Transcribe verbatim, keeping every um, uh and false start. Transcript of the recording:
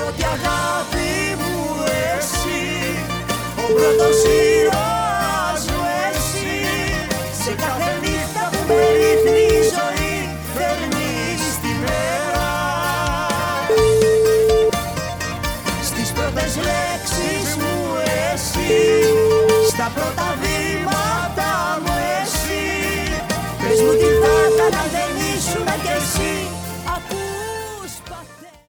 πρώτη αγάπη μου εσύ, ο πρώτος ήρωας μου εσύ. Σε κάθε νύχτα που με ρίχνει η ζωή φέρνεις τη μέρα. Στις πρώτες λέξεις μου εσύ, στα πρώτα